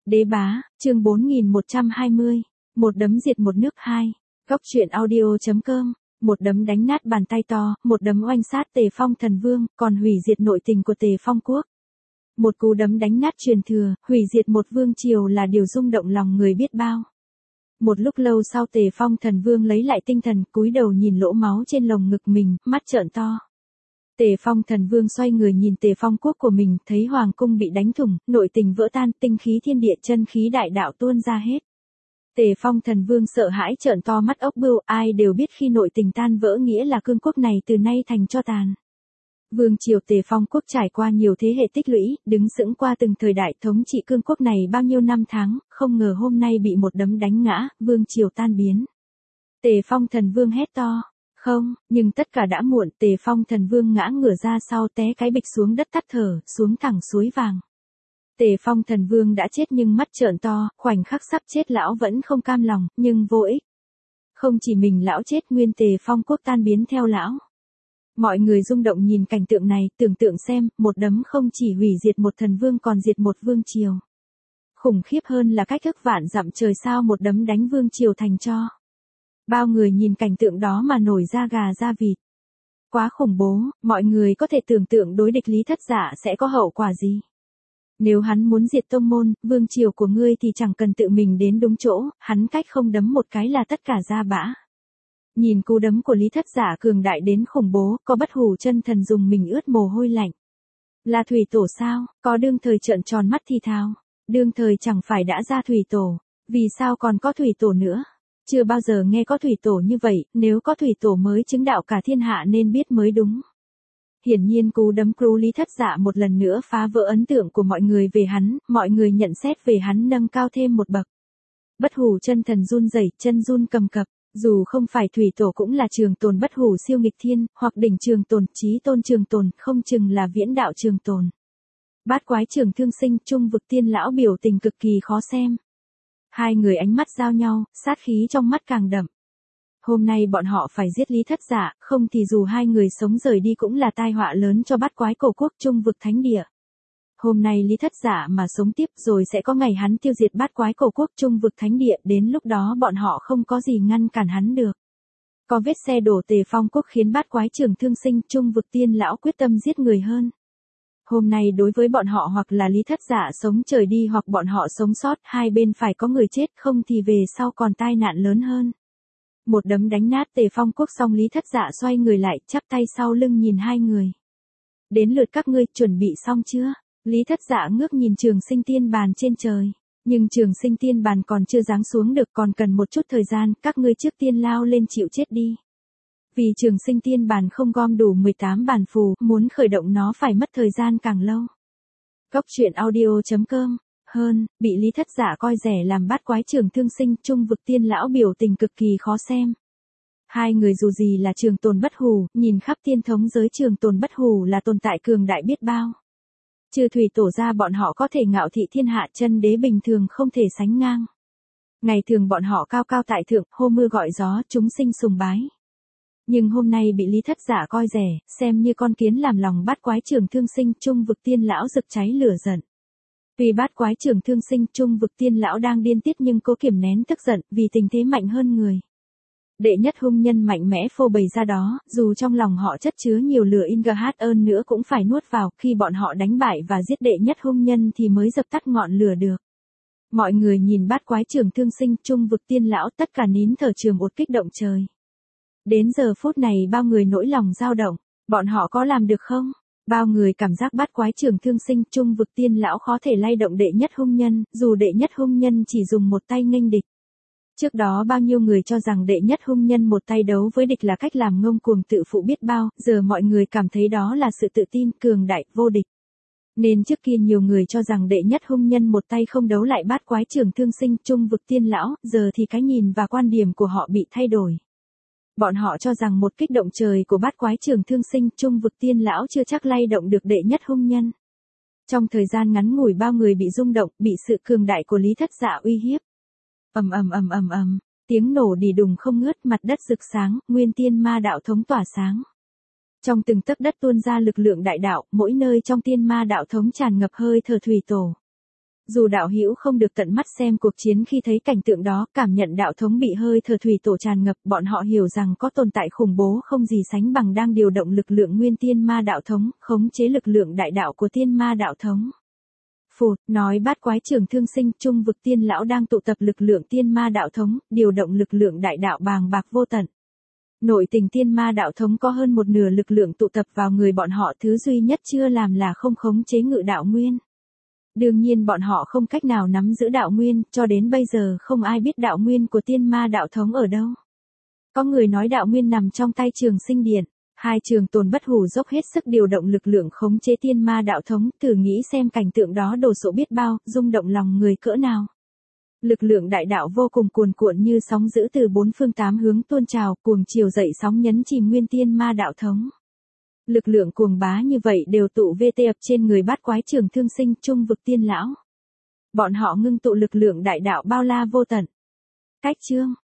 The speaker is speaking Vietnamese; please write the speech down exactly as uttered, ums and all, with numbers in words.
Đế bá, chương bốn nghìn một trăm hai mươi. Một đấm diệt một nước hai. Góc truyện audio.com. Một đấm đánh nát bàn tay to, một đấm oanh sát Tề Phong Thần Vương, còn hủy diệt nội tình của Tề Phong quốc. Một cú đấm đánh nát truyền thừa, hủy diệt một vương triều là điều rung động lòng người biết bao. Một lúc lâu sau Tề Phong Thần Vương lấy lại tinh thần, cúi đầu nhìn lỗ máu trên lồng ngực mình, mắt trợn to. Tề Phong Thần Vương xoay người nhìn Tề Phong quốc của mình, thấy hoàng cung bị đánh thủng, nội tình vỡ tan, tinh khí thiên địa chân khí đại đạo tuôn ra hết. Tề Phong Thần Vương sợ hãi trợn to mắt ốc bươu, ai đều biết khi nội tình tan vỡ nghĩa là cương quốc này từ nay thành tro tàn. Vương triều Tề Phong quốc trải qua nhiều thế hệ tích lũy, đứng sững qua từng thời đại thống trị cương quốc này bao nhiêu năm tháng, không ngờ hôm nay bị một đấm đánh ngã, vương triều tan biến. Tề Phong Thần Vương hét to. Không, nhưng tất cả đã muộn, Tề Phong Thần Vương ngã ngửa ra sau té cái bịch xuống đất tắt thở, xuống thẳng suối vàng. Tề Phong Thần Vương đã chết nhưng mắt trợn to, khoảnh khắc sắp chết lão vẫn không cam lòng, nhưng vô ích. Không chỉ mình lão chết, nguyên Tề Phong quốc tan biến theo lão. Mọi người rung động nhìn cảnh tượng này, tưởng tượng xem, một đấm không chỉ hủy diệt một thần vương còn diệt một vương triều. Khủng khiếp hơn là cách thức vạn dặm trời sao một đấm đánh vương triều thành tro. Bao người nhìn cảnh tượng đó mà nổi da gà da vịt. Quá khủng bố, mọi người có thể tưởng tượng đối địch Lý Thất Dạ sẽ có hậu quả gì. Nếu hắn muốn diệt tông môn, vương triều của ngươi thì chẳng cần tự mình đến đúng chỗ, hắn cách không đấm một cái là tất cả ra bã. Nhìn cú đấm của Lý Thất Dạ cường đại đến khủng bố, có Bất Hủ Chân Thần dùng mình ướt mồ hôi lạnh. Là thủy tổ sao, có đương thời trợn tròn mắt thì thào. Đương thời chẳng phải đã ra thủy tổ, vì sao còn có thủy tổ nữa? Chưa bao giờ nghe có thủy tổ như vậy, nếu có thủy tổ mới chứng đạo cả thiên hạ nên biết mới đúng. Hiển nhiên cú đấm cứu Lý Thất Dạ một lần nữa phá vỡ ấn tượng của mọi người về hắn, mọi người nhận xét về hắn nâng cao thêm một bậc. Bất Hủ Chân Thần run rẩy, chân run cầm cập, dù không phải thủy tổ cũng là trường tồn bất hủ siêu nghịch thiên, hoặc đỉnh trường tồn, chí tôn trường tồn, không chừng là viễn đạo trường tồn. Bát Quái Trường Thương Sinh, Trung Vực Tiên lão biểu tình cực kỳ khó xem. Hai người ánh mắt giao nhau, sát khí trong mắt càng đậm. Hôm nay bọn họ phải giết Lý Thất Dạ, không thì dù hai người sống rời đi cũng là tai họa lớn cho Bát Quái Cổ Quốc Trung Vực Thánh Địa. Hôm nay Lý Thất Dạ mà sống tiếp rồi sẽ có ngày hắn tiêu diệt Bát Quái Cổ Quốc Trung Vực Thánh Địa, đến lúc đó bọn họ không có gì ngăn cản hắn được. Có vết xe đổ Tề Phong quốc khiến Bát Quái Trường Thương Sinh, Trung Vực Tiên lão quyết tâm giết người hơn. Hôm nay đối với bọn họ hoặc là Lý Thất Dạ sống trời đi hoặc bọn họ sống sót, hai bên phải có người chết, không thì về sau còn tai nạn lớn hơn. Một đấm đánh nát Tề Phong quốc xong Lý Thất Dạ xoay người lại, chắp tay sau lưng nhìn hai người. Đến lượt các ngươi, chuẩn bị xong chưa? Lý Thất Dạ ngước nhìn Trường Sinh Tiên Bàn trên trời. Nhưng Trường Sinh Tiên Bàn còn chưa giáng xuống được, còn cần một chút thời gian, các ngươi trước tiên lao lên chịu chết đi. Vì Trường Sinh Tiên Bàn không gom đủ mười tám bản phù, muốn khởi động nó phải mất thời gian càng lâu. Góc truyện audio.com. Hơn, bị Lý Thất Dạ coi rẻ làm Bát Quái Trường Thương Sinh, Trung Vực Tiên lão biểu tình cực kỳ khó xem. Hai người dù gì là trường tồn bất hủ, nhìn khắp tiên thống giới trường tồn bất hủ là tồn tại cường đại biết bao. Trừ thủy tổ ra bọn họ có thể ngạo thị thiên hạ, chân đế bình thường không thể sánh ngang. Ngày thường bọn họ cao cao tại thượng, hô mưa gọi gió, chúng sinh sùng bái. Nhưng hôm nay bị Lý Thất Dạ coi rẻ, xem như con kiến làm lòng Bát Quái Trường Thương Sinh, Trung Vực Tiên lão rực cháy lửa giận. Vì Bát Quái Trường Thương Sinh, Trung Vực Tiên lão đang điên tiết nhưng cố kiềm nén tức giận, vì tình thế mạnh hơn người. Đệ nhất hung nhân mạnh mẽ phô bày ra đó, dù trong lòng họ chất chứa nhiều lửa Ingahat ơn nữa cũng phải nuốt vào, khi bọn họ đánh bại và giết đệ nhất hung nhân thì mới dập tắt ngọn lửa được. Mọi người nhìn Bát Quái Trường Thương Sinh, Trung Vực Tiên lão tất cả nín thở trường một kích động trời. Đến giờ phút này bao người nỗi lòng dao động, bọn họ có làm được không? Bao người cảm giác Bát Quái Trường Thương Sinh, Trung Vực Tiên lão khó thể lay động đệ nhất hung nhân, dù đệ nhất hung nhân chỉ dùng một tay nghênh địch. Trước đó bao nhiêu người cho rằng đệ nhất hung nhân một tay đấu với địch là cách làm ngông cuồng tự phụ biết bao, giờ mọi người cảm thấy đó là sự tự tin, cường đại, vô địch. Nên trước kia nhiều người cho rằng đệ nhất hung nhân một tay không đấu lại Bát Quái Trường Thương Sinh, Trung Vực Tiên lão, giờ thì cái nhìn và quan điểm của họ bị thay đổi. Bọn họ cho rằng một kích động trời của Bát Quái Trường Thương Sinh, Trung Vực Tiên lão chưa chắc lay động được đệ nhất hung nhân. Trong thời gian ngắn ngủi bao người bị rung động, bị sự cường đại của Lý Thất Dạ uy hiếp. Ầm ầm ầm ầm ầm, tiếng nổ đì đùng không ngớt, mặt đất rực sáng, nguyên tiên ma đạo thống tỏa sáng. Trong từng tấc đất tuôn ra lực lượng đại đạo, mỗi nơi trong tiên ma đạo thống tràn ngập hơi thở thủy tổ. Dù đạo hữu không được tận mắt xem cuộc chiến, khi thấy cảnh tượng đó, cảm nhận đạo thống bị hơi thở thủy tổ tràn ngập, bọn họ hiểu rằng có tồn tại khủng bố không gì sánh bằng đang điều động lực lượng nguyên tiên ma đạo thống, khống chế lực lượng đại đạo của tiên ma đạo thống. Phụt, nói bát quái trưởng thương sinh, trung vực tiên lão đang tụ tập lực lượng tiên ma đạo thống, điều động lực lượng đại đạo bàng bạc vô tận. Nội tình tiên ma đạo thống có hơn một nửa lực lượng tụ tập vào người bọn họ, thứ duy nhất chưa làm là không khống chế ngự đạo nguyên. Đương nhiên bọn họ không cách nào nắm giữ đạo nguyên, cho đến bây giờ không ai biết đạo nguyên của tiên ma đạo thống ở đâu. Có người nói đạo nguyên nằm trong tay Trường Sinh Điện. Hai trường tồn bất hủ dốc hết sức điều động lực lượng khống chế tiên ma đạo thống, thử nghĩ xem cảnh tượng đó đồ sộ biết bao, rung động lòng người cỡ nào. Lực lượng đại đạo vô cùng cuồn cuộn như sóng dữ từ bốn phương tám hướng tuôn trào, cuồng chiều dậy sóng nhấn chìm nguyên tiên ma đạo thống. Lực lượng cuồng bá như vậy đều tụ vê tê ập trên người bát quái trưởng thương sinh, trung vực tiên lão. Bọn họ ngưng tụ lực lượng đại đạo bao la vô tận. Cách chương